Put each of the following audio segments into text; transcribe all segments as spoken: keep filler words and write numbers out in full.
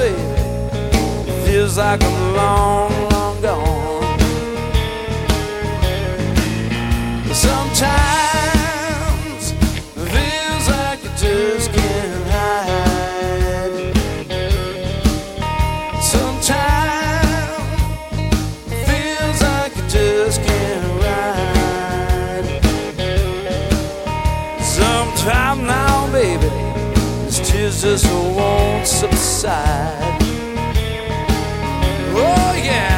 baby, it feels like I'm long, long gone. Sometimes it feels like you just can't hide. Sometimes it feels like you just can't ride. Sometime now, baby, these tears just won't subside. Oh yeah.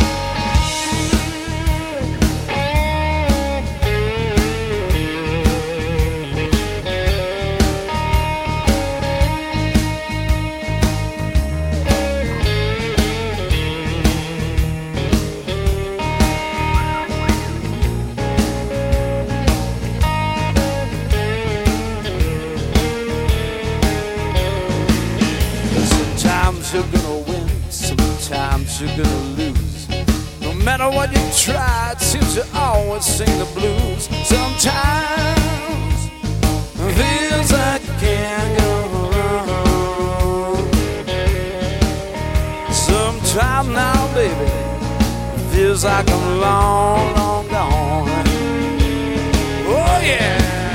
Sometimes you're gonna win, sometimes you're gonna lose. No matter what you try, it seems you always sing the blues. Sometimes it feels like you can't go wrong. Sometimes now, baby, it feels like I'm long, long gone. Oh yeah.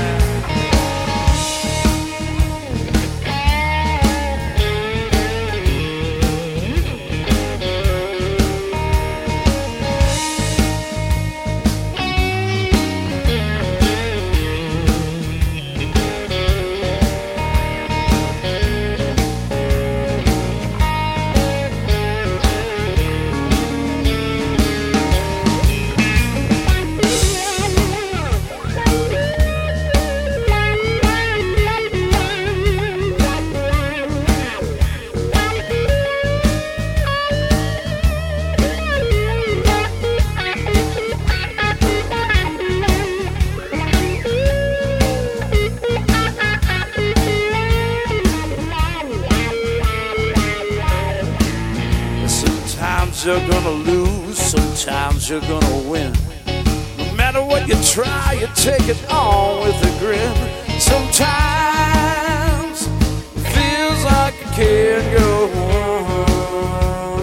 Sometimes you're gonna lose, sometimes you're gonna win. No matter what you try, you take it on with a grin. Sometimes it feels like you can't go on.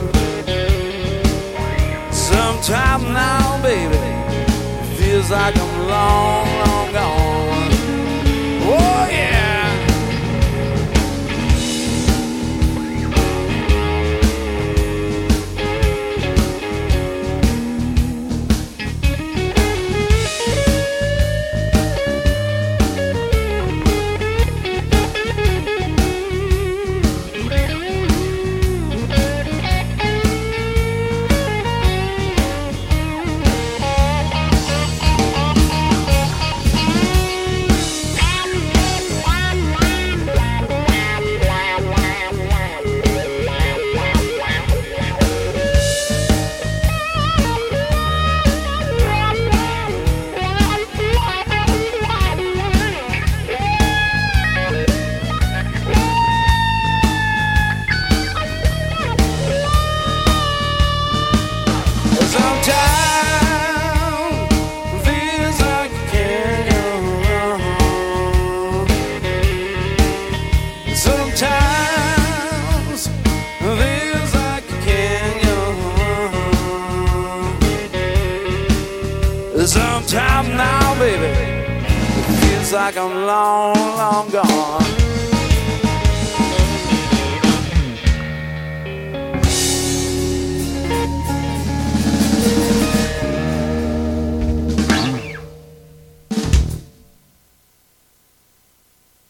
Sometimes now, baby, it feels like I'm long, long gone. Oh yeah. Sometimes feels like you can't go on. Sometimes now, baby, it feels like I'm long, long gone.